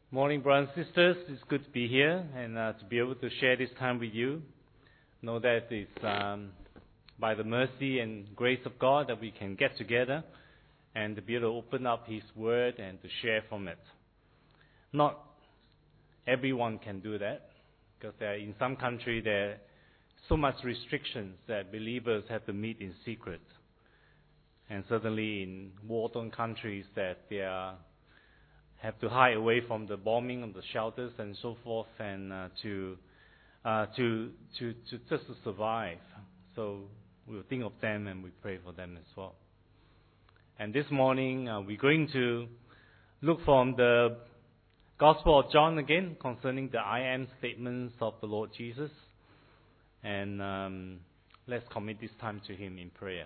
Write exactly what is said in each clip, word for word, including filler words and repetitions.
Morning, brothers and sisters. It's good to be here and uh, to be able to share this time with you. Know that it's um, by the mercy and grace of God that we can get together and to be able to open up His Word and to share from it. Not everyone can do that because there are, in some countries there are so much restrictions that believers have to meet in secret. And certainly in war-torn countries that they are have to hide away from the bombing of the shelters and so forth, and uh, to, uh, to to to just to survive. So we'll think of them and we pray for them as well. And this morning uh, we're going to look from the Gospel of John again concerning the I am statements of the Lord Jesus, and um, let's commit this time to Him in prayer.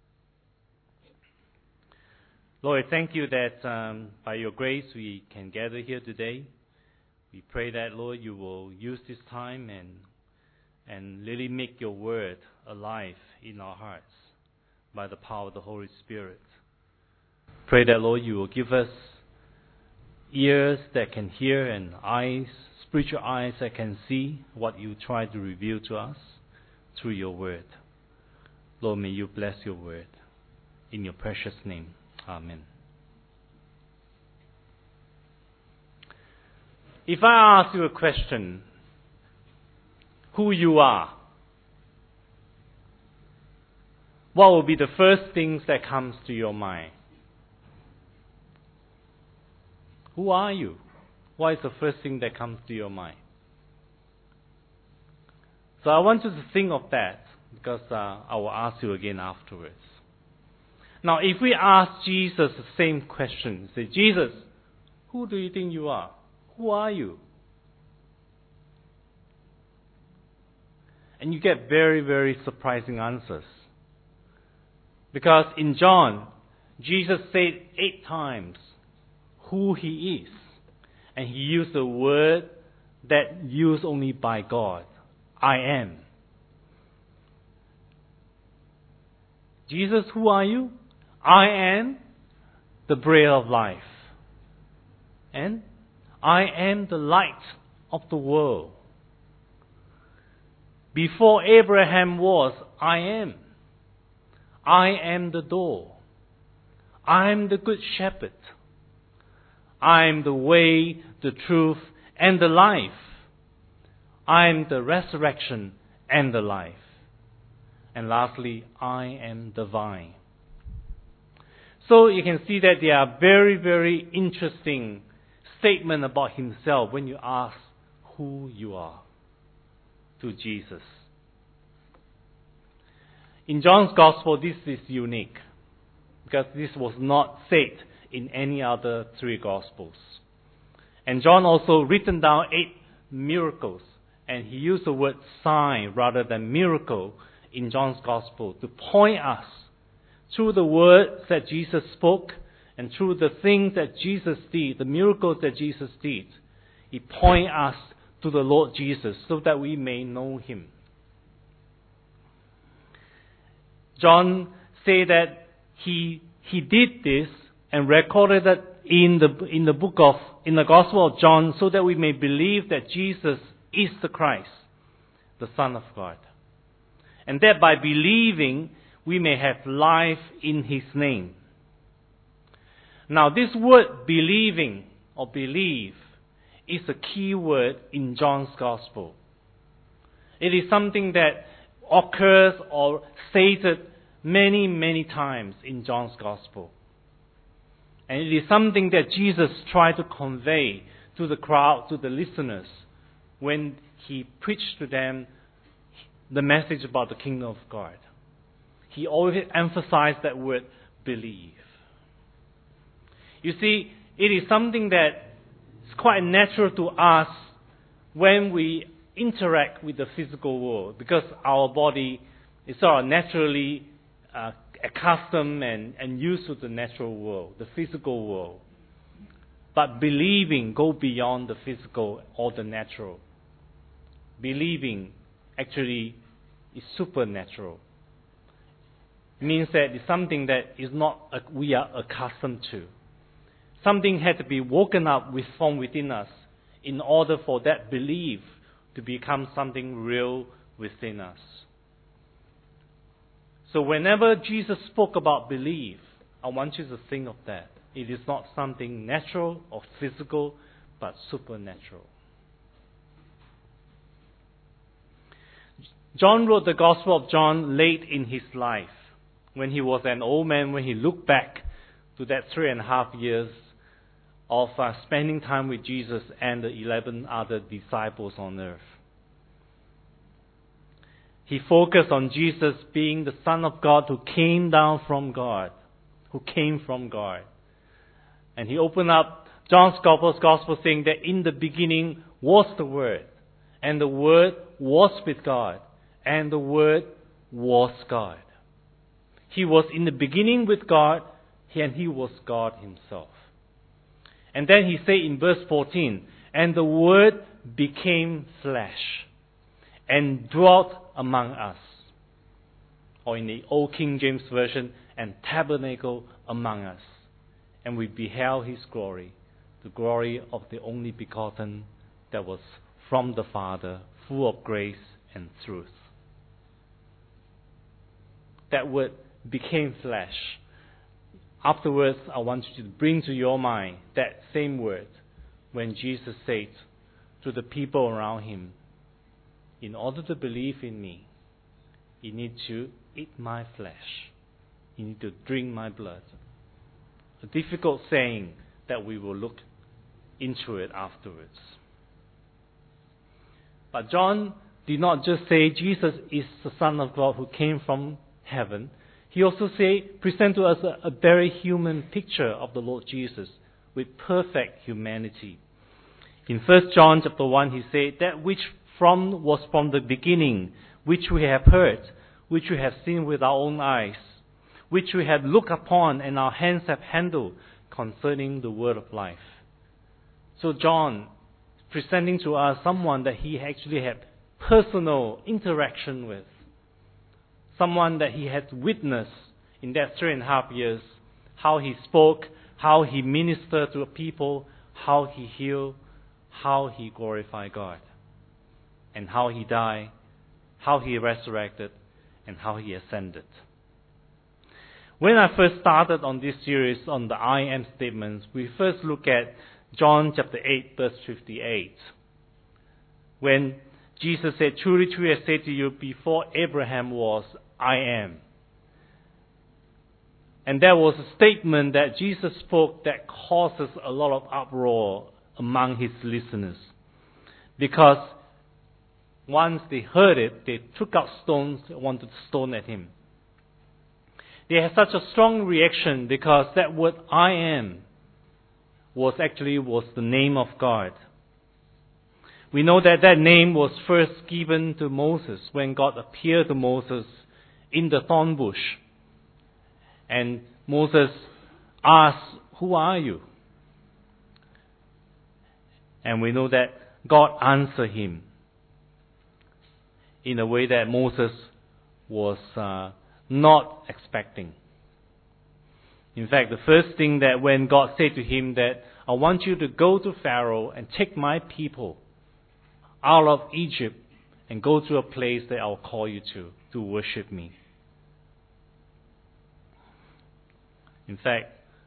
Lord, thank you that um, by your grace we can gather here today. We pray that, Lord, you will use this time and and really make your word alive in our hearts by the power of the Holy Spirit. Pray that, Lord, you will give us ears that can hear and eyes, spiritual eyes that can see what you try to reveal to us through your word. Lord, may you bless your word in your precious name. Amen. If I ask you a question, who you are, what will be the first things that comes to your mind? Who are you? What is the first thing that comes to your mind? So I want you to think of that because uh, I will ask you again afterwards. Now, if we ask Jesus the same question, say, Jesus, who do you think you are? Who are you? And you get very, very surprising answers. Because in John, Jesus said eight times who He is. And He used a word that used only by God. I am. Jesus, who are you? I am the bread of life. And I am the light of the world. Before Abraham was, I am. I am the door. I am the good shepherd. I am the way, the truth, and the life. I am the resurrection and the life. And lastly, I am the vine. So you can see that there are very, very interesting statements about Himself when you ask who you are to Jesus. In John's Gospel, this is unique because this was not said in any other three Gospels. And John also written down eight miracles, and he used the word sign rather than miracle in John's Gospel to point us through the words that Jesus spoke and through the things that Jesus did, the miracles that Jesus did. He points us to the Lord Jesus so that we may know Him. John said that he he did this and recorded it in the in the book of in the Gospel of John so that we may believe that Jesus is the Christ, the Son of God. And that by believing we may have life in His name. Now this word believing or believe is a key word in John's Gospel. It is something that occurs or stated many, many times in John's Gospel. And it is something that Jesus tried to convey to the crowd, to the listeners, when He preached to them the message about the kingdom of God. He always emphasized that word, believe. You see, it is something that is quite natural to us when we interact with the physical world, because our body is sort of naturally uh, accustomed and, and used to the natural world, the physical world. But believing goes beyond the physical or the natural. Believing actually is supernatural. Means that it's something that is not uh, we are accustomed to. Something had to be woken up with, from within us in order for that belief to become something real within us. So whenever Jesus spoke about belief, I want you to think of that. It is not something natural or physical, but supernatural. John wrote the Gospel of John late in his life, when he was an old man, when he looked back to that three and a half years of uh, spending time with Jesus and the eleven other disciples on earth. He focused on Jesus being the Son of God who came down from God, who came from God. And he opened up John's Gospel, Gospel saying that in the beginning was the Word, and the Word was with God, and the Word was God. He was in the beginning with God, and He was God Himself. And then he said in verse fourteen, and the Word became flesh and dwelt among us. Or in the Old King James Version, and tabernacle among us. And we beheld His glory, the glory of the only begotten that was from the Father, full of grace and truth. That word became flesh. Afterwards, I want you to bring to your mind that same word when Jesus said to the people around Him, in order to believe in me, you need to eat my flesh. You need to drink my blood. A difficult saying that we will look into it afterwards. But John did not just say Jesus is the Son of God who came from heaven. He also say, present to us a, a very human picture of the Lord Jesus with perfect humanity. In First John chapter one, he said, that which from was from the beginning, which we have heard, which we have seen with our own eyes, which we have looked upon and our hands have handled concerning the word of life. So John, presenting to us someone that he actually had personal interaction with, someone that he had witnessed in that three and a half years, how he spoke, how he ministered to the people, how he healed, how he glorified God, and how he died, how he resurrected, and how he ascended. When I first started on this series on the I am statements, we first look at John chapter eight, verse fifty-eight. When Jesus said, truly, truly, I say to you, before Abraham was, I am. And there was a statement that Jesus spoke that causes a lot of uproar among His listeners. Because once they heard it, they took out stones and wanted to stone at Him. They had such a strong reaction because that word I am was actually was the name of God. We know that that name was first given to Moses when God appeared to Moses in the thorn bush. And Moses asked, who are you? And we know that God answered him in a way that Moses was uh, not expecting. In fact, the first thing that when God said to him that, I want you to go to Pharaoh and take my people out of Egypt and go to a place that I'll call you to, to worship me. In fact,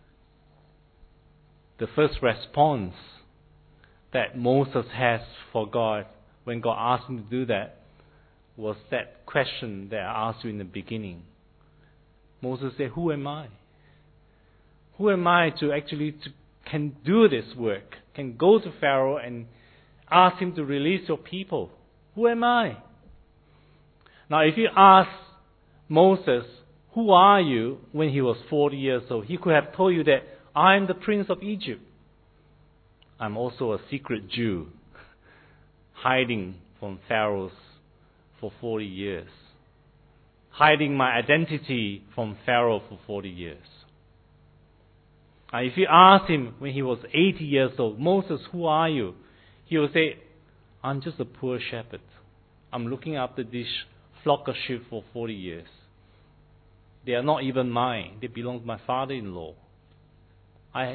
the first response that Moses has for God when God asked him to do that was that question that I asked you in the beginning. Moses said, who am I? Who am I to actually to, can do this work, can go to Pharaoh and ask him to release your people? Who am I? Now, if you ask Moses, who are you, when he was forty years old, he could have told you that I am the prince of Egypt. I'm also a secret Jew, hiding from Pharaohs for forty years, hiding my identity from Pharaoh for forty years. Now, if you ask him when he was eighty years old, Moses, who are you? He will say, I'm just a poor shepherd. I'm looking after this flock of sheep for forty years. They are not even mine. They belong to my father-in-law. I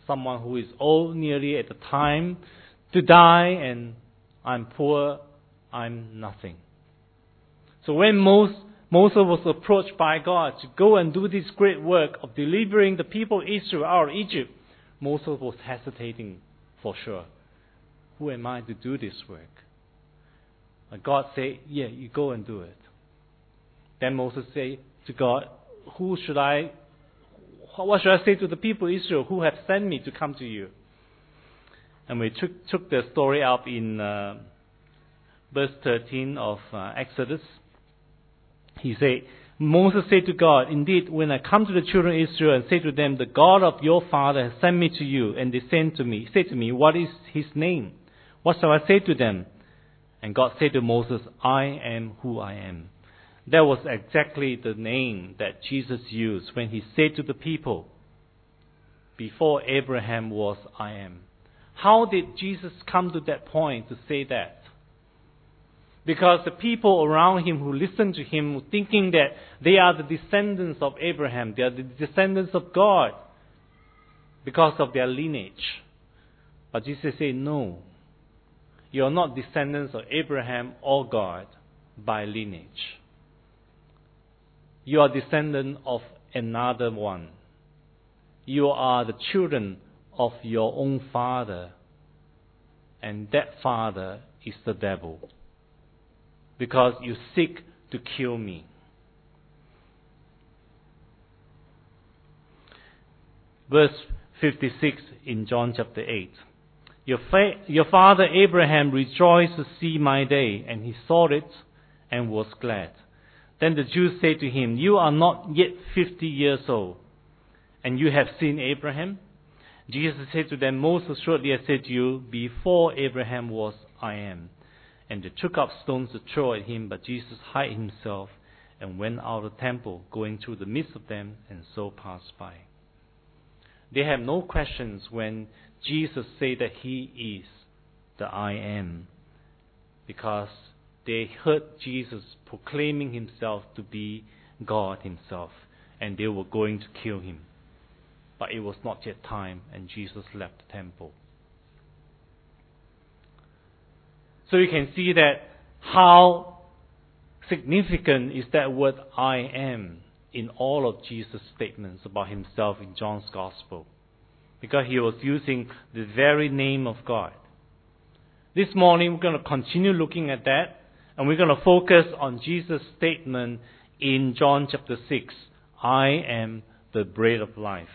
someone who is old nearly at the time to die, and I'm poor, I'm nothing. So when Moses, Moses was approached by God to go and do this great work of delivering the people of Israel out of Egypt, Moses was hesitating for sure. Who am I to do this work? And God said, yeah, you go and do it. Then Moses said to God, who should I, what should I say to the people of Israel who have sent me to come to you? And we took, took the story up in uh, verse thirteen of uh, Exodus. He said, Moses said to God, indeed, when I come to the children of Israel and say to them, the God of your father has sent me to you, and they sent to me, say to me, what is his name? What shall I say to them? And God said to Moses, I am who I am. That was exactly the name that Jesus used when he said to the people, before Abraham was, I am. How did Jesus come to that point to say that? Because the people around him who listened to him were thinking that they are the descendants of Abraham, they are the descendants of God because of their lineage. But Jesus said, no, you are not descendants of Abraham or God by lineage. You are descendant of another one. You are the children of your own father, and that father is the devil, because you seek to kill me. Verse fifty-six in John chapter eight. Your, fa- your father Abraham rejoiced to see my day, and he saw it and was glad. Then the Jews said to him, you are not yet fifty years old, and you have seen Abraham? Jesus said to them, most assuredly I said to you, before Abraham was, I am. And they took up stones to throw at him, but Jesus hid himself and went out of the temple, going through the midst of them, and so passed by. They have no questions when Jesus said that he is the I am, because they heard Jesus proclaiming himself to be God himself, and they were going to kill him. But it was not yet time, and Jesus left the temple. So you can see that how significant is that word I am in all of Jesus' statements about himself in John's Gospel, because he was using the very name of God. This morning we're going to continue looking at that, and we're going to focus on Jesus' statement in John chapter six, I am the bread of life.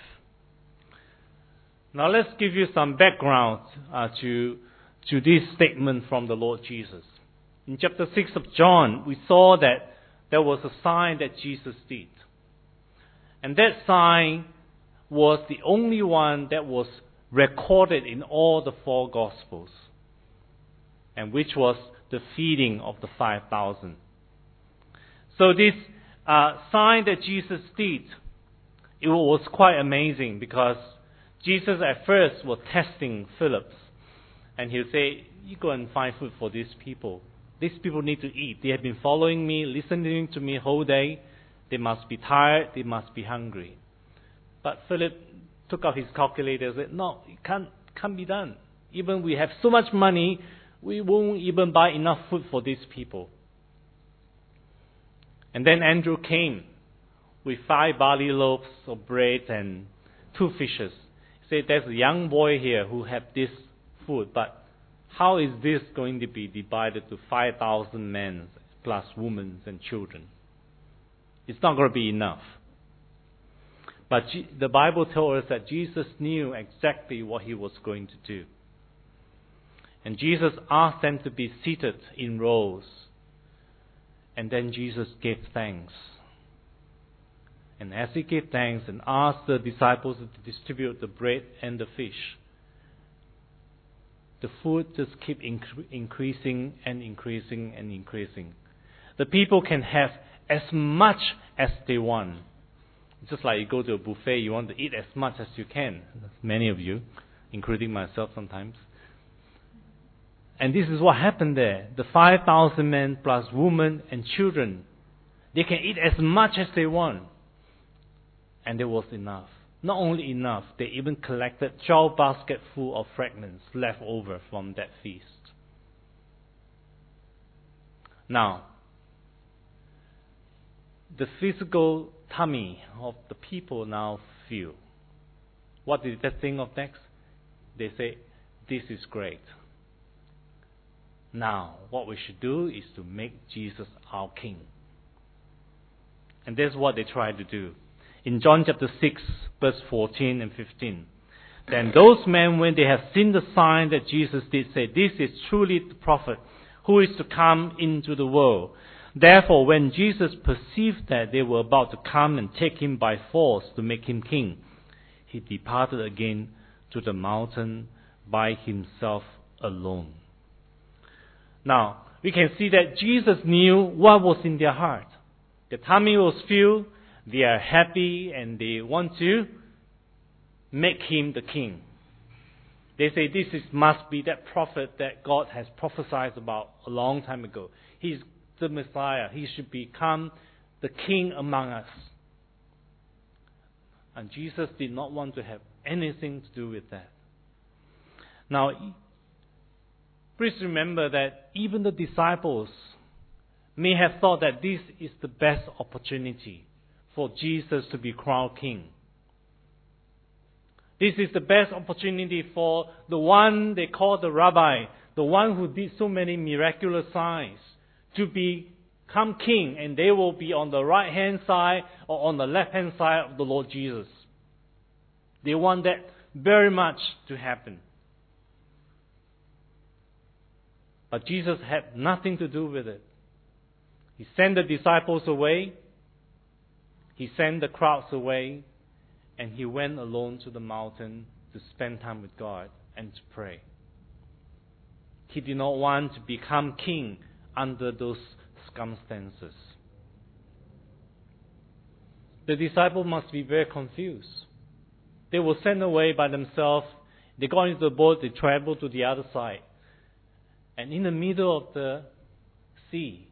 Now let's give you some background uh, to, to this statement from the Lord Jesus. In chapter six of John, we saw that there was a sign that Jesus did. And that sign was the only one that was recorded in all the four Gospels, and which was the feeding of the five thousand. So this uh, sign that Jesus did, it was quite amazing, because Jesus at first was testing Philip, and he'll say, you go and find food for these people. These people need to eat. They have been following me, listening to me whole day. They must be tired. They must be hungry. But Philip took out his calculator and said, no, it can't, can't be done. Even we have so much money, we won't even buy enough food for these people. And then Andrew came with five barley loaves of bread and two fishes. He said, there's a young boy here who have this food, but how is this going to be divided to five thousand men plus women and children? It's not going to be enough. But the Bible tells us that Jesus knew exactly what he was going to do. And Jesus asked them to be seated in rows. And then Jesus gave thanks. And as he gave thanks and asked the disciples to distribute the bread and the fish, the food just keep incre- increasing and increasing and increasing. The people can have as much as they want. Just like you go to a buffet, you want to eat as much as you can. Many of you, including myself sometimes. And this is what happened there. The five thousand men plus women and children, they can eat as much as they want. And there was enough. Not only enough, they even collected twelve baskets full of fragments left over from that feast. Now, the physical tummy of the people now feel. What did they think of next? They say, this is great. Now, what we should do is to make Jesus our king. And that's what they tried to do. In John chapter six, verse fourteen and fifteen. Then those men, when they have seen the sign that Jesus did, say, this is truly the prophet who is to come into the world. Therefore, when Jesus perceived that they were about to come and take him by force to make him king, he departed again to the mountain by himself alone. Now, we can see that Jesus knew what was in their heart. The tummy was filled, they are happy, and they want to make him the king. They say this is, must be that prophet that God has prophesied about a long time ago. He's the Messiah. He should become the king among us. And Jesus did not want to have anything to do with that. Now, please remember that even the disciples may have thought that this is the best opportunity for Jesus to be crowned king. This is the best opportunity for the one they call the rabbi, the one who did so many miraculous signs, to become king, and they will be on the right hand side or on the left hand side of the Lord Jesus. They want that very much to happen. But Jesus had nothing to do with it. He sent the disciples away. He sent the crowds away. And he went alone to the mountain to spend time with God and to pray. He did not want to become king under those circumstances. The disciples must be very confused. They were sent away by themselves. They got into the boat, they traveled to the other side. And in the middle of the sea,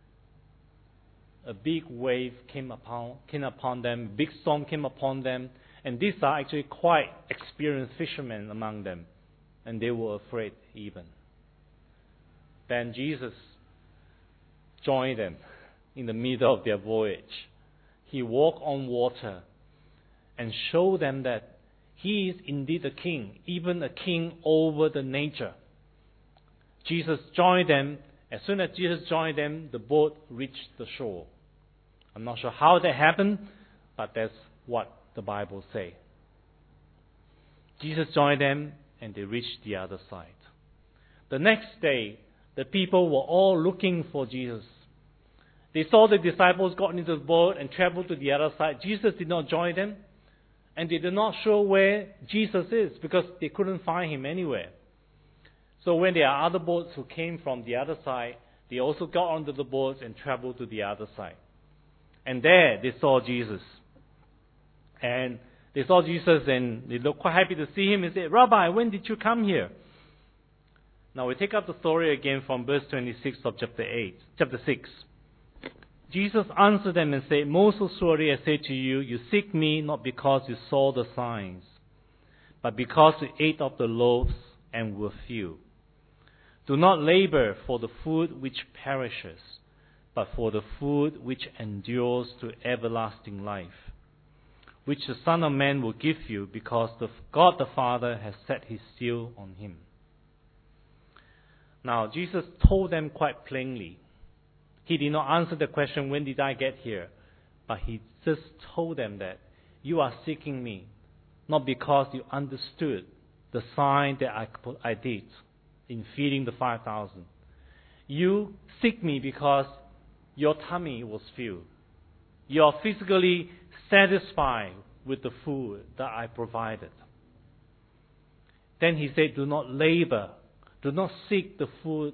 a big wave came upon, came upon them, big storm came upon them, and these are actually quite experienced fishermen among them, and they were afraid even. Then Jesus joined them in the middle of their voyage. He walked on water and showed them that he is indeed a king, even a king over the nature. Jesus joined them. As soon as Jesus joined them, the boat reached the shore. I'm not sure how that happened, but that's what the Bible says. Jesus joined them and they reached the other side. The next day, the people were all looking for Jesus. They saw the disciples got into the boat and traveled to the other side. Jesus did not join them, and they did not show where Jesus is because they couldn't find him anywhere. So when there are other boats who came from the other side, they also got onto the boats and traveled to the other side. And there they saw Jesus. And they saw Jesus and they looked quite happy to see him and said, Rabbi, when did you come here? Now we take up the story again from verse twenty-six of chapter eight, chapter six. Jesus answered them and said, Most assuredly I say to you, you seek me not because you saw the signs, but because you ate of the loaves and were filled. Do not labor for the food which perishes, but for the food which endures to everlasting life, which the Son of Man will give you, because the God the Father has set his seal on him. Now, Jesus told them quite plainly. He did not answer the question, when did I get here? But he just told them that you are seeking me, not because you understood the sign that I, I did in feeding the five thousand. You seek me because your tummy was filled. You are physically satisfied with the food that I provided. Then he said, do not labor, do not seek the food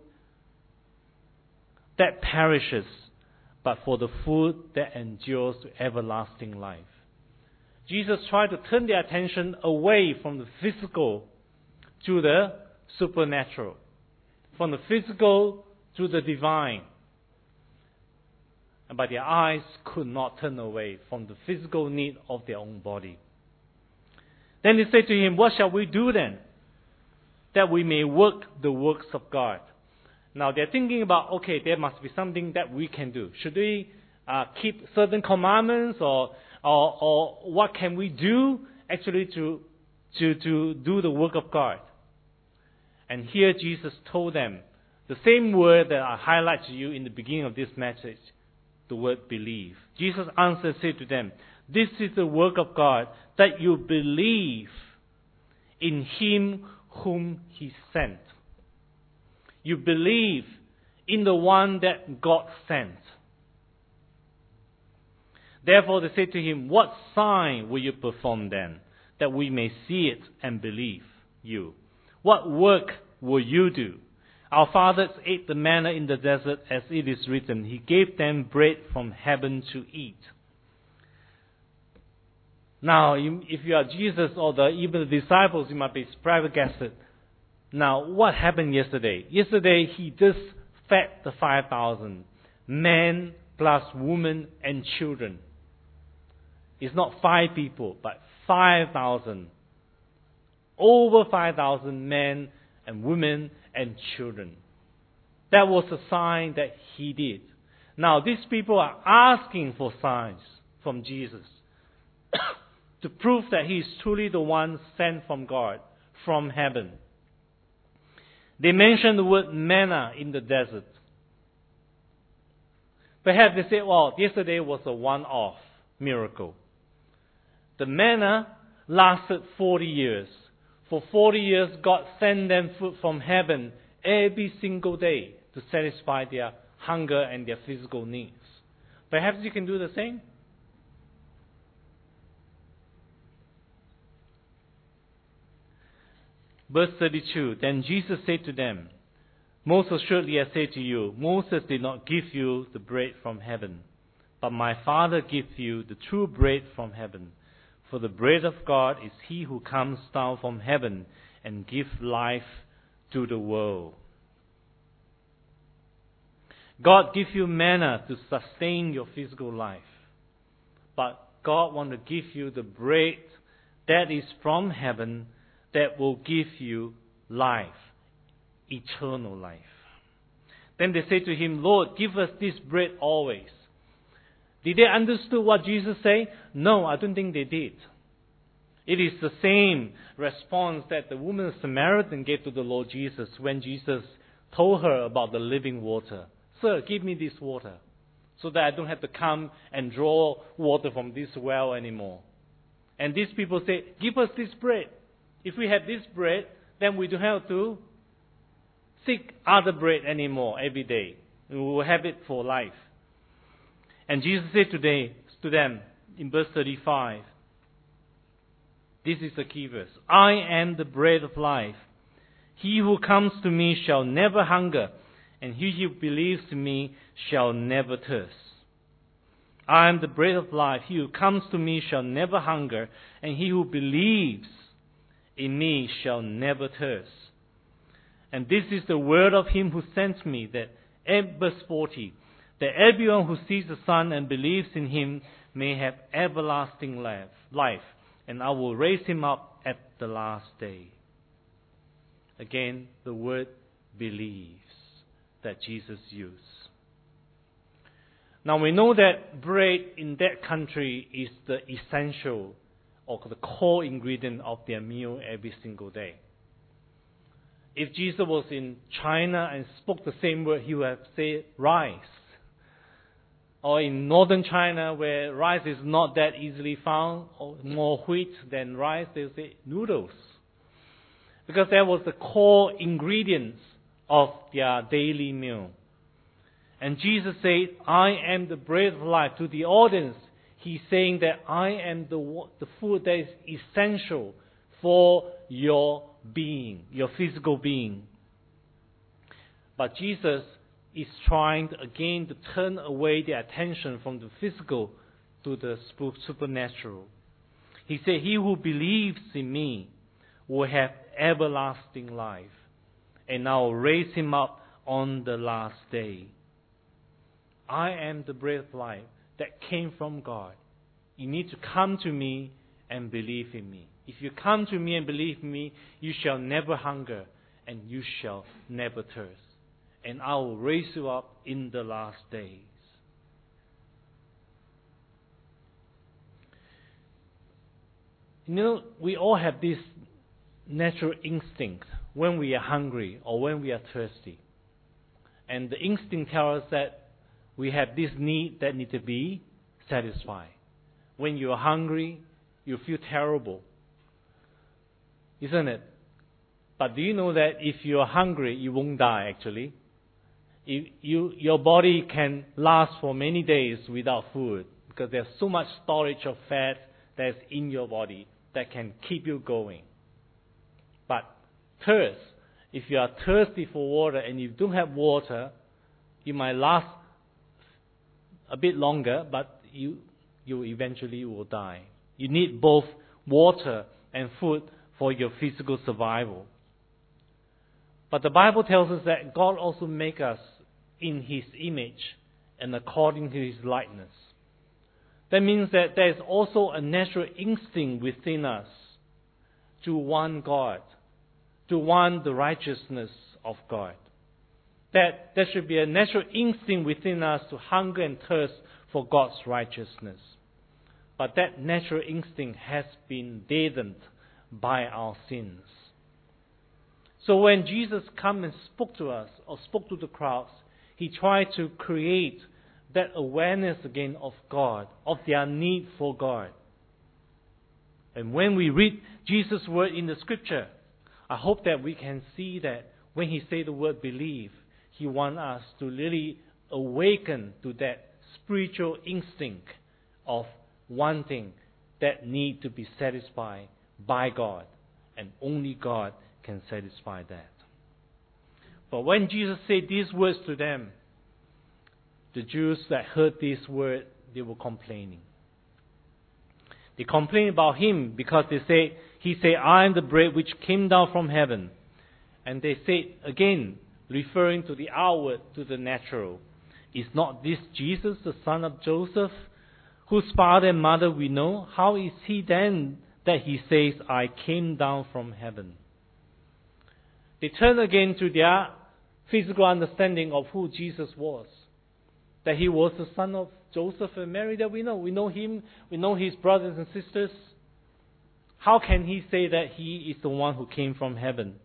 that perishes, but for the food that endures to everlasting life. Jesus tried to turn their attention away from the physical to the supernatural, from the physical to the divine. But their eyes could not turn away from the physical need of their own body. Then they said to him, what shall we do then, that we may work the works of God? Now they're thinking about, okay, there must be something that we can do. Should we uh, keep certain commandments, or, or or what can we do actually to to to do the work of God? And here Jesus told them the same word that I highlighted to you in the beginning of this message, the word believe. Jesus answered, said to them, this is the work of God, that you believe in Him whom He sent. You believe in the one that God sent. Therefore they said to him, what sign will you perform then, that we may see it and believe you? What work will you do? Our fathers ate the manna in the desert, as it is written, He gave them bread from heaven to eat. Now, if you are Jesus or the, even the disciples, you might be flabbergasted. Now, what happened yesterday? Yesterday, He just fed the five thousand, men plus women and children. It's not five people, but five thousand. Over five thousand men and women and children. That was a sign that He did. Now, these people are asking for signs from Jesus to prove that He is truly the one sent from God, from heaven. They mentioned the word manna in the desert. Perhaps they say, well, yesterday was a one-off miracle. The manna lasted forty years. For forty years, God sent them food from heaven every single day to satisfy their hunger and their physical needs. Perhaps you can do the same. Verse thirty-two, then Jesus said to them, most assuredly I say to you, Moses did not give you the bread from heaven, but my Father gives you the true bread from heaven. For the bread of God is He who comes down from heaven and gives life to the world. God gives you manna to sustain your physical life. But God wants to give you the bread that is from heaven that will give you life, eternal life. Then they say to Him, Lord, give us this bread always. Did they understand what Jesus said? No, I don't think they did. It is the same response that the woman Samaritan gave to the Lord Jesus when Jesus told her about the living water. Sir, give me this water so that I don't have to come and draw water from this well anymore. And these people say, give us this bread. If we have this bread, then we don't have to seek other bread anymore every day. We will have it for life. And Jesus said today to them in verse thirty-five, this is the key verse, I am the bread of life. He who comes to me shall never hunger, and he who believes in me shall never thirst. I am the bread of life. He who comes to me shall never hunger, and he who believes in me shall never thirst. And this is the word of Him who sent me, that, verse forty, that everyone who sees the Son and believes in Him may have everlasting life, and I will raise him up at the last day. Again, the word believes that Jesus used. Now we know that bread in that country is the essential or the core ingredient of their meal every single day. If Jesus was in China and spoke the same word, He would have said rice. Or in northern China, where rice is not that easily found, or more wheat than rice, they would say noodles. Because that was the core ingredients of their daily meal. And Jesus said, I am the bread of life. To the audience, He's saying that I am the, the food that is essential for your being, your physical being. But Jesus is trying to, again to turn away the attention from the physical to the supernatural. He said, he who believes in me will have everlasting life, and I will raise him up on the last day. I am the bread of life that came from God. You need to come to me and believe in me. If you come to me and believe me, you shall never hunger, and you shall never thirst. And I will raise you up in the last days. You know, we all have this natural instinct when we are hungry or when we are thirsty. And the instinct tells us that we have this need that need to be satisfied. When you are hungry, you feel terrible. Isn't it? But do you know that if you are hungry, you won't die actually? You, you, your body can last for many days without food because there's so much storage of fat that's in your body that can keep you going. But thirst, if you are thirsty for water and you don't have water, you might last a bit longer, but you you eventually will die. You need both water and food for your physical survival. But the Bible tells us that God also made us in His image and according to His likeness. That means that there is also a natural instinct within us to want God, to want the righteousness of God. That there should be a natural instinct within us to hunger and thirst for God's righteousness. But that natural instinct has been deadened by our sins. So when Jesus came and spoke to us, or spoke to the crowds, He tried to create that awareness again of God, of their need for God. And when we read Jesus' word in the Scripture, I hope that we can see that when He said the word believe, He wants us to really awaken to that spiritual instinct of wanting that need to be satisfied by God. And only God can satisfy that. But when Jesus said these words to them, the Jews that heard these words, they were complaining. They complained about Him because they said, He said, I am the bread which came down from heaven. And they said, again, referring to the outward, to the natural, is not this Jesus, the son of Joseph, whose father and mother we know? How is He then that He says, I came down from heaven? They turn again to their physical understanding of who Jesus was. That He was the son of Joseph and Mary that we know. We know Him, we know His brothers and sisters. How can He say that He is the one who came from heaven?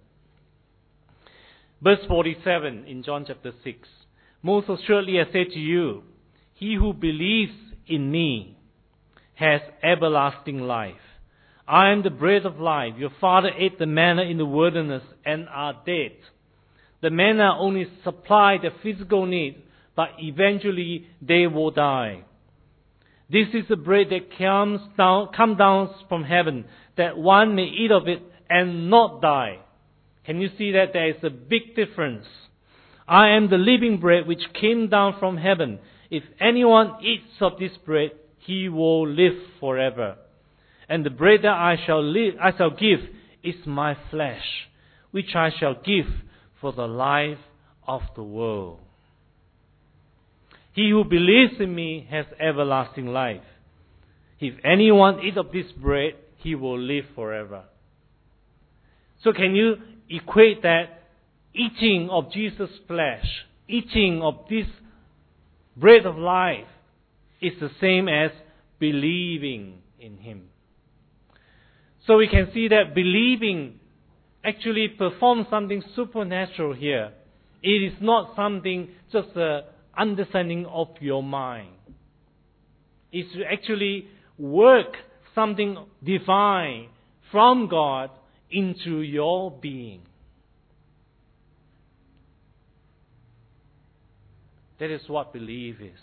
Verse forty-seven in John chapter six. Most assuredly I say to you, he who believes in me has everlasting life. I am the bread of life. Your father ate the manna in the wilderness and are dead. The manna only supplied the physical need, but eventually they will die. This is the bread that comes down, come down from heaven, that one may eat of it and not die. Can you see that there is a big difference? I am the living bread which came down from heaven. If anyone eats of this bread, he will live forever. And the bread that I shall live, I shall give is my flesh, which I shall give for the life of the world. He who believes in me has everlasting life. If anyone eats of this bread, he will live forever. So can you equate that eating of Jesus' flesh, eating of this bread of life, is the same as believing in Him? So we can see that believing actually performs something supernatural here. It is not something just an understanding of your mind. It's to actually work something divine from God into your being. That is what belief is.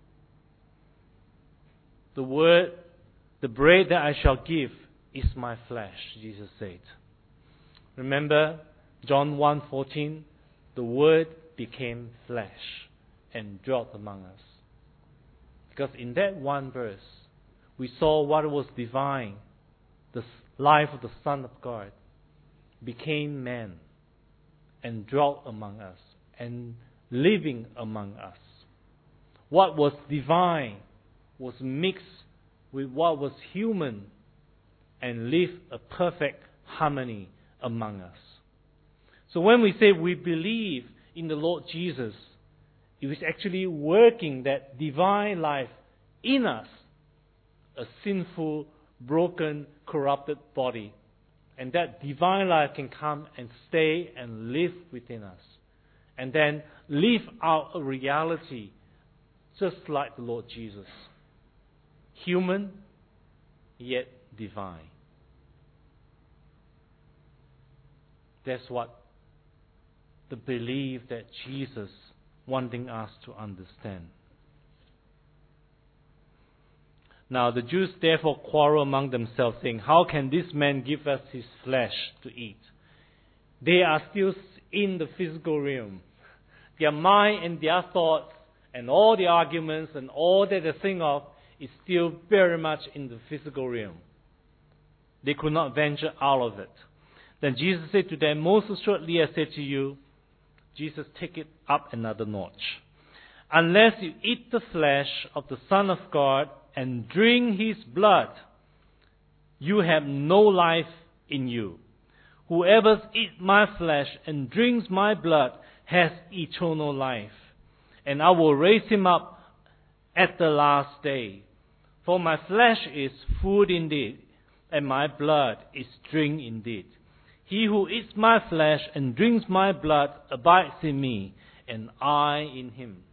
The word, the bread that I shall give is my flesh, Jesus said. Remember John one fourteen, the Word became flesh and dwelt among us. Because in that one verse, we saw what was divine. The life of the Son of God became man and dwelt among us and living among us. What was divine was mixed with what was human and live a perfect harmony among us. So when we say we believe in the Lord Jesus, it is actually working that divine life in us, a sinful, broken, corrupted body. And that divine life can come and stay and live within us. And then live out a reality just like the Lord Jesus. Human, yet divine. That's what the belief that Jesus wanting us to understand. Now the Jews therefore quarrel among themselves, saying, "How can this man give us his flesh to eat?" They are still in the physical realm. Their mind and their thoughts and all the arguments and all that they think of is still very much in the physical realm. They could not venture out of it. Then Jesus said to them, "Most assuredly I say to you," Jesus take it up another notch, "unless you eat the flesh of the Son of God and drink his blood, you have no life in you. Whoever eats my flesh and drinks my blood has eternal life, and I will raise him up at the last day. For my flesh is food indeed, and my blood is drink indeed. He who eats my flesh and drinks my blood abides in me, and I in him."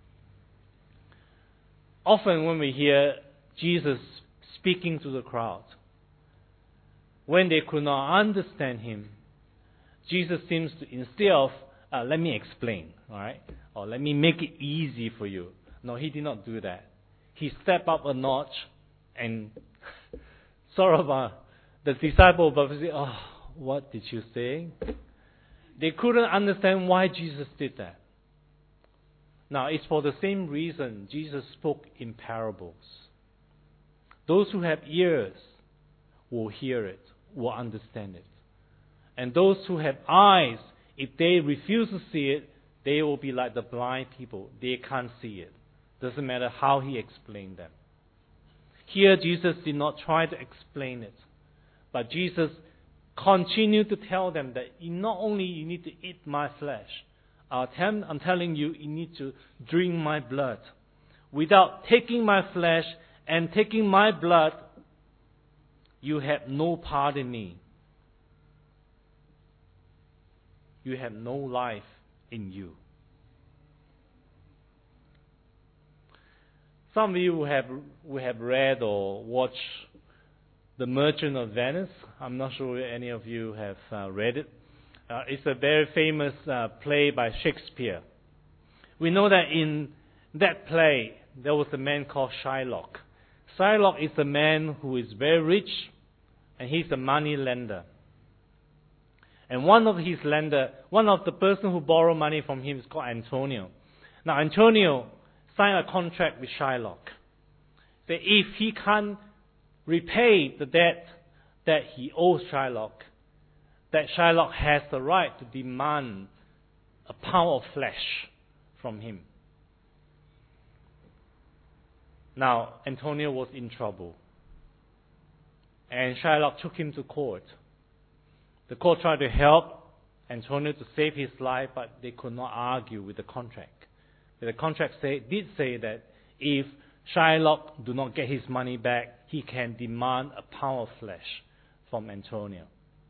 Often when we hear Jesus speaking to the crowd, when they could not understand him, Jesus seems to, instead of, uh, let me explain, all right, or let me make it easy for you. No, he did not do that. He stepped up a notch and sort of uh, the disciple but say, "Oh, what did you say?" They couldn't understand why Jesus did that. Now, it's for the same reason Jesus spoke in parables. Those who have ears will hear it, will understand it. And those who have eyes, if they refuse to see it, they will be like the blind people. They can't see it. Doesn't matter how he explained them. Here, Jesus did not try to explain it, but Jesus continued to tell them that you not only you need to eat my flesh, I'm telling you, you need to drink my blood. Without taking my flesh and taking my blood, you have no part in me. You have no life in you. Some of you who have, who have read or watched The Merchant of Venice, I'm not sure any of you have uh, read it. Uh, it's a very famous uh, play by Shakespeare. We know that in that play, there was a man called Shylock. Shylock is a man who is very rich, and he's a money lender. And one of his lender, one of the person who borrowed money from him is called Antonio. Now, Antonio signed a contract with Shylock that if he can't repay the debt that he owes Shylock, that Shylock has the right to demand a pound of flesh from him. Now, Antonio was in trouble, and Shylock took him to court. The court tried to help Antonio to save his life, but they could not argue with the contract. But the contract say, did say that if Shylock do not get his money back, he can demand a pound of flesh from Antonio.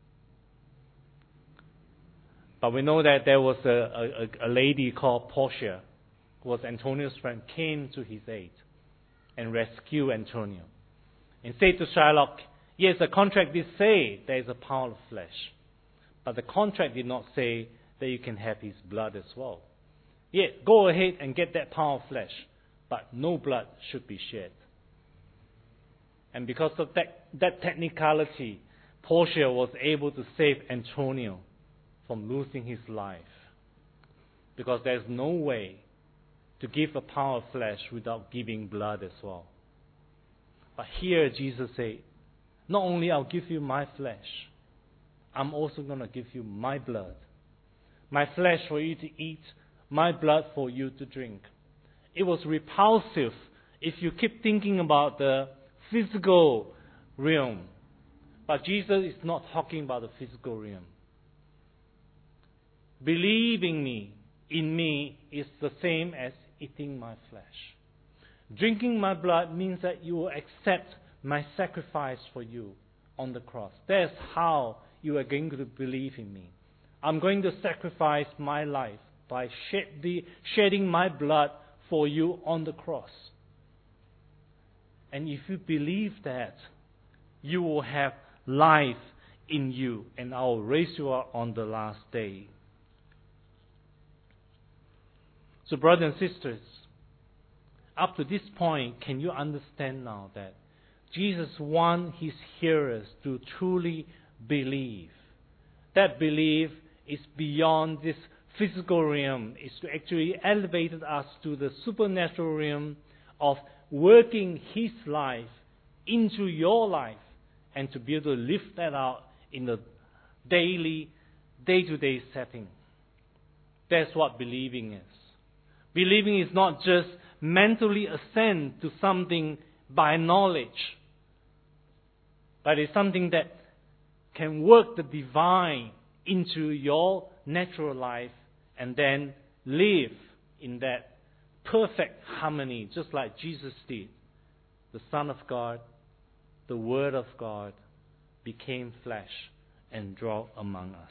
But we know that there was a, a, a lady called Portia, who was Antonio's friend, came to his aid and rescued Antonio. And said to Shylock, yes, the contract did say there is a pound of flesh, but the contract did not say that you can have his blood as well. Yes, go ahead and get that pound of flesh, but no blood should be shed. And because of that, that technicality, Portia was able to save Antonio from losing his life. Because there's no way to give a pound of flesh without giving blood as well. But here Jesus said, not only I'll give you my flesh, I'm also going to give you my blood. My flesh for you to eat, my blood for you to drink. It was repulsive if you keep thinking about the physical realm. But Jesus is not talking about the physical realm. Believing me, in me, is the same as eating my flesh. Drinking my blood means that you will accept my sacrifice for you on the cross. That's how you are going to believe in me. I'm going to sacrifice my life by shed the, shedding my blood for you on the cross. And if you believe that, you will have life in you, and I will raise you up on the last day. So, brothers and sisters, up to this point, can you understand now that Jesus wants His hearers to truly believe? That belief is beyond this physical realm. It's to actually elevate us to the supernatural realm of working His life into your life, and to be able to live that out in the daily, day-to-day setting. That's what believing is. Believing is not just mentally assent to something by knowledge, but it's something that can work the divine into your natural life and then live in that perfect harmony, just like Jesus did. The Son of God, the Word of God, became flesh and dwelt among us.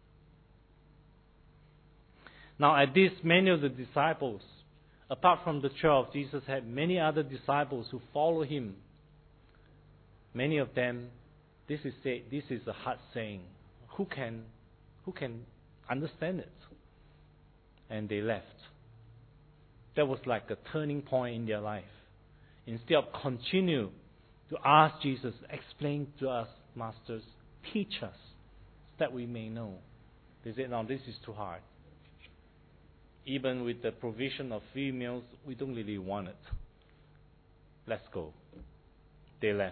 Now at this, many of the disciples, apart from the twelve, Jesus had many other disciples who follow Him. Many of them, this is say, this is a hard saying. Who can, who can understand it? And they left. That was like a turning point in their life. Instead of continue to ask Jesus, explain to us, masters, teach us, that we may know. They said, no, this is too hard. Even with the provision of free meals, we don't really want it. Let's go. They left.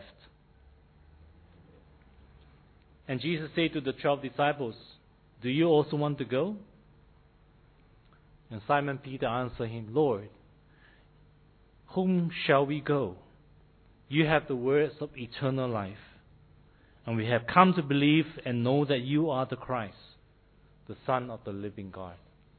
And Jesus said to the twelve disciples, do you also want to go? And Simon Peter answered Him, Lord, whom shall we go? You have the words of eternal life, and we have come to believe and know that you are the Christ, the Son of the living God.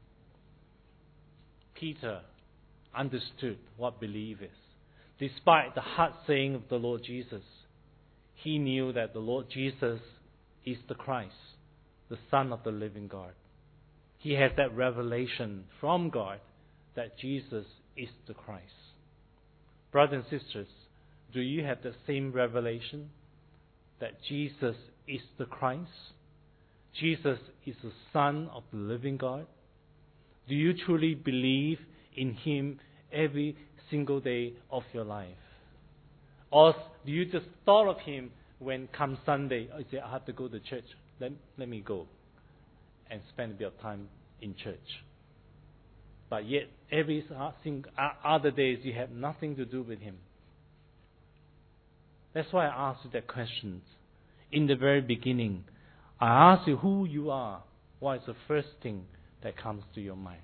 Peter understood what belief is. Despite the hard saying of the Lord Jesus, he knew that the Lord Jesus is the Christ, the Son of the living God. He has that revelation from God that Jesus is the Christ. Brothers and sisters, do you have the same revelation that Jesus is the Christ? Jesus is the Son of the living God? Do you truly believe in Him every single day of your life? Or do you just thought of Him when come Sunday, you say, I have to go to church, let, let me go and spend a bit of time in church. But yet, every other days, you have nothing to do with Him. That's why I asked you that question. In the very beginning, I asked you who you are. What is the first thing that comes to your mind?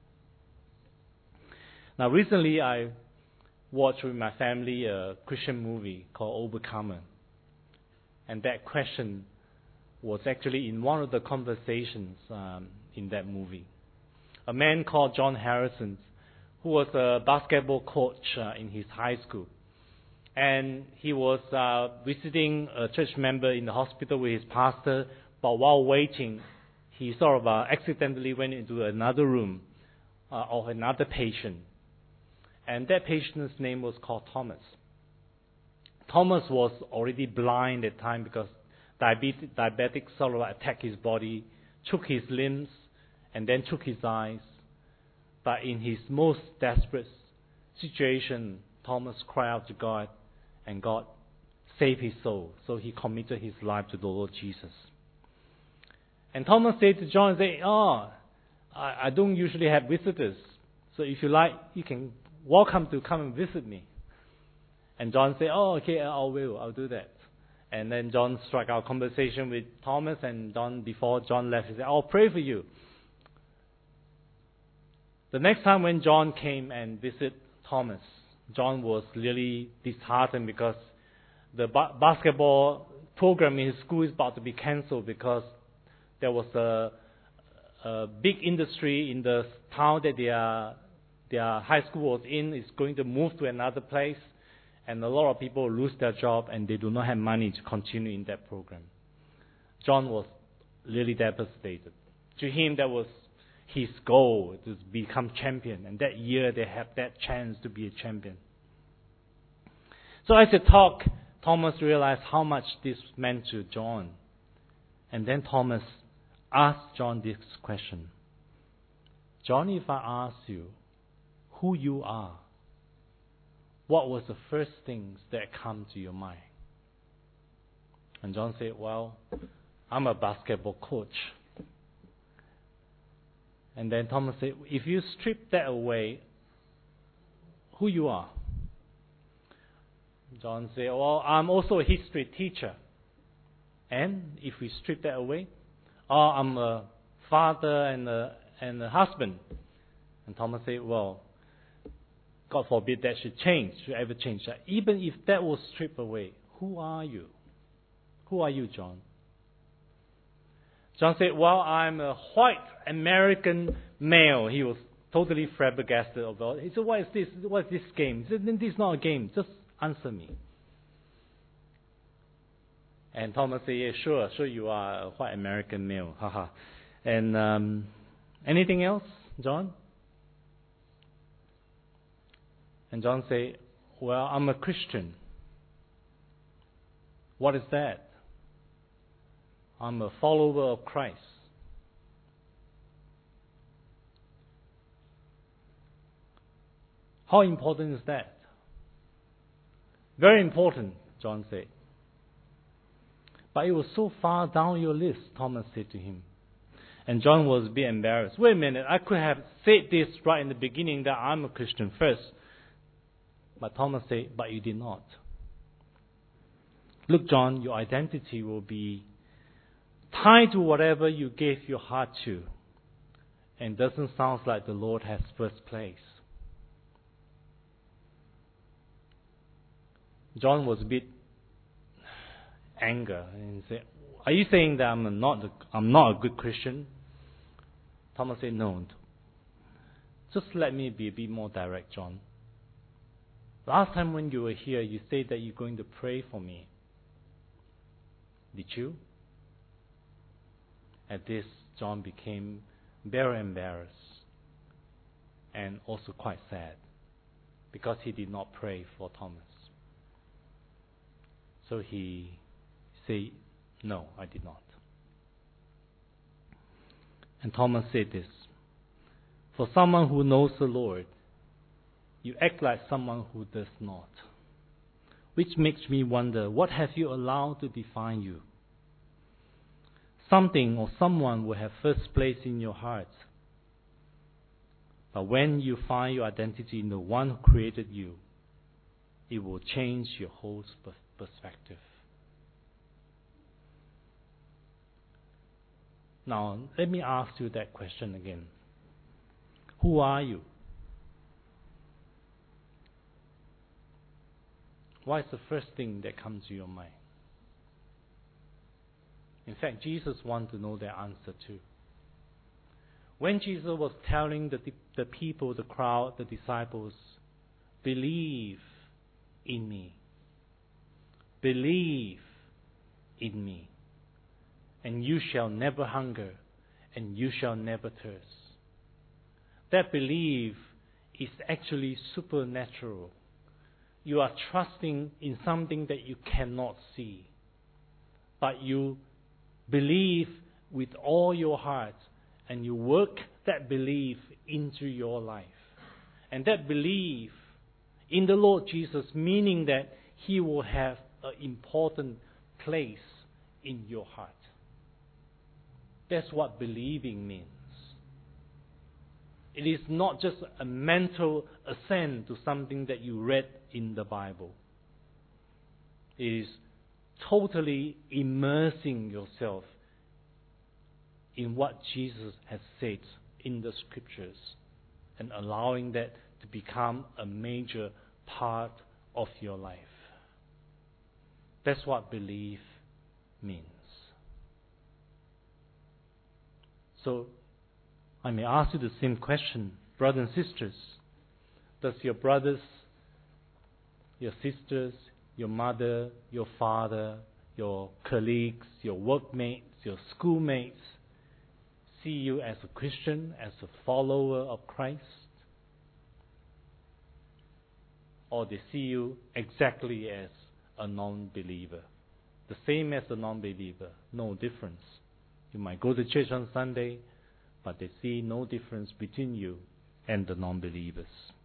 Now, recently I watched with my family a Christian movie called Overcomer. And that question was actually in one of the conversations um, in that movie. A man called John Harrison, who was a basketball coach uh, in his high school. And he was uh, visiting a church member in the hospital with his pastor, but while waiting, he sort of uh, accidentally went into another room uh, of another patient. And that patient's name was called Thomas. Thomas was already blind at the time because diabetic, diabetic sort of attacked his body, took his limbs, and then took his eyes. But in his most desperate situation, Thomas cried out to God, and God saved his soul. So he committed his life to the Lord Jesus. And Thomas said to John, say, oh, I, I don't usually have visitors. So if you like, you can welcome to come and visit me. And John said, oh, okay, I will, I'll do that. And then John struck our conversation with Thomas, and John, before John left, he said, I'll pray for you. The next time when John came and visited Thomas, John was really disheartened because the ba- basketball program in his school is about to be cancelled because there was a, a big industry in the town that their their high school was in is going to move to another place, and a lot of people lose their job and they do not have money to continue in that program. John was really devastated. To him, that was his goal to become champion, and that year they had that chance to be a champion. So as they talk, Thomas realized how much this meant to John. And then Thomas asked John this question. John, if I ask you who you are, what was the first things that come to your mind? And John said, well, I'm a basketball coach. And then Thomas said, if you strip that away, who you are? John said, well, I'm also a history teacher. And if we strip that away, oh, I'm a father and a, and a husband. And Thomas said, well, God forbid that should change, should ever change that. Even if that was stripped away, who are you? Who are you, John? John said, well, I'm a white American male. He was totally flabbergasted about it. He said, what is this? What is this game? He said, this is not a game. Just answer me. And Thomas said, yeah, sure, sure you are a white American male. Haha. And um, anything else, John? And John said, well, I'm a Christian. What is that? I'm a follower of Christ. How important is that? Very important, John said. But it was so far down your list, Thomas said to him. And John was a bit embarrassed. Wait a minute, I could have said this right in the beginning that I'm a Christian first. But Thomas said, but you did not. Look, John, your identity will be tied to whatever you gave your heart to. And it doesn't sound like the Lord has first place. John was a bit angry and said, are you saying that I'm not a, I'm not a good Christian? Thomas said, no. Just let me be a bit more direct, John. Last time when you were here, you said that you're going to pray for me. Did you? At this, John became very embarrassed and also quite sad because he did not pray for Thomas. So he said, no, I did not. And Thomas said this, for someone who knows the Lord, you act like someone who does not. Which makes me wonder, what have you allowed to define you? Something or someone will have first place in your heart. But when you find your identity in the one who created you, it will change your whole perspective. Now, let me ask you that question again. Who are you? What is the first thing that comes to your mind? In fact, Jesus wants to know their answer too. When Jesus was telling the, the people, the crowd, the disciples, believe in me. Believe in me. And you shall never hunger, and you shall never thirst. That belief is actually supernatural. You are trusting in something that you cannot see. But you believe with all your heart, and you work that belief into your life. And that belief in the Lord Jesus, meaning that He will have an important place in your heart. That's what believing means. It is not just a mental assent to something that you read in the Bible. It is totally immersing yourself in what Jesus has said in the Scriptures and allowing that to become a major part of your life. That's what belief means. So, I may ask you the same question, brothers and sisters. Does your brothers, your sisters, your mother, your father, your colleagues, your workmates, your schoolmates see you as a Christian, as a follower of Christ? Or they see you exactly as a non-believer? The same as a non-believer, no difference. You might go to church on Sunday, but they see no difference between you and the non-believers.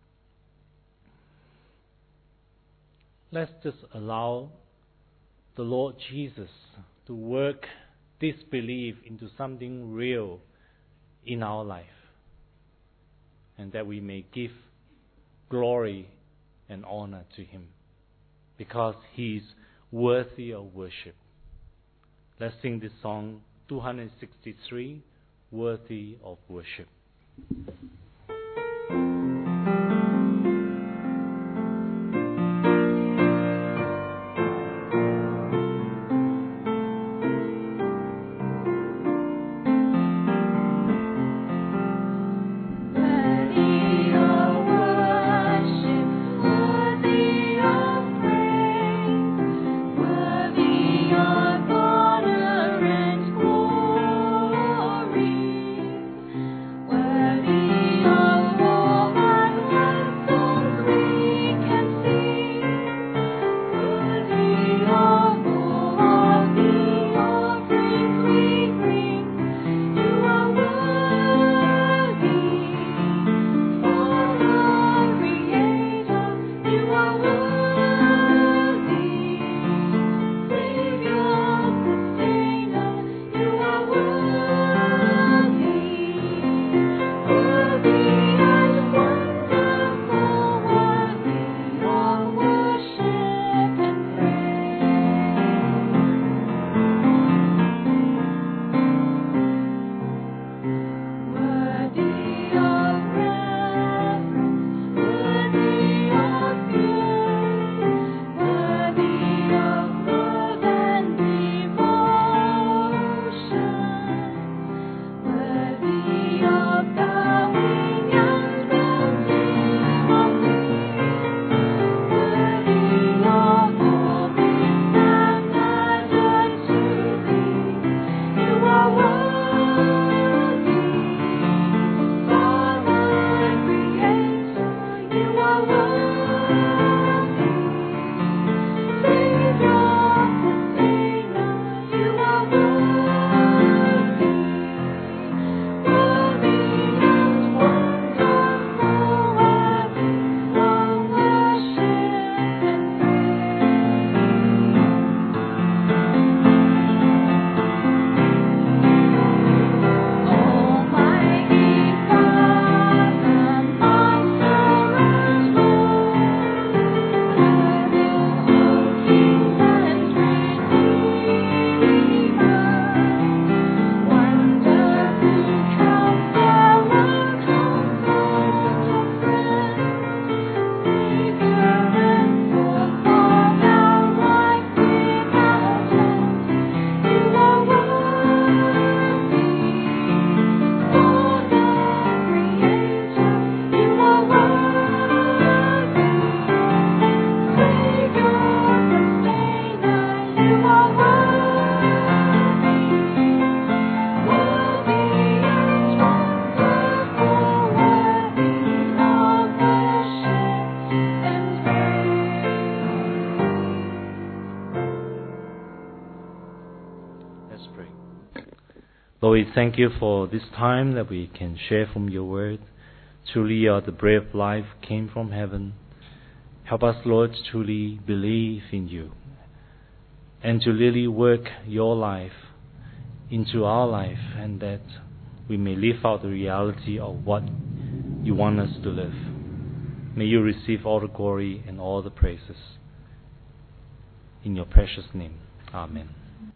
Let's just allow the Lord Jesus to work this belief into something real in our life, and that we may give glory and honor to Him, because He is worthy of worship. Let's sing this song, two hundred sixty-three, Worthy of Worship. Lord, we thank you for this time that we can share from your word. Truly, uh, the bread of life came from heaven. Help us, Lord, to truly believe in you and to really work your life into our life, and that we may live out the reality of what you want us to live. May you receive all the glory and all the praises. In your precious name. Amen.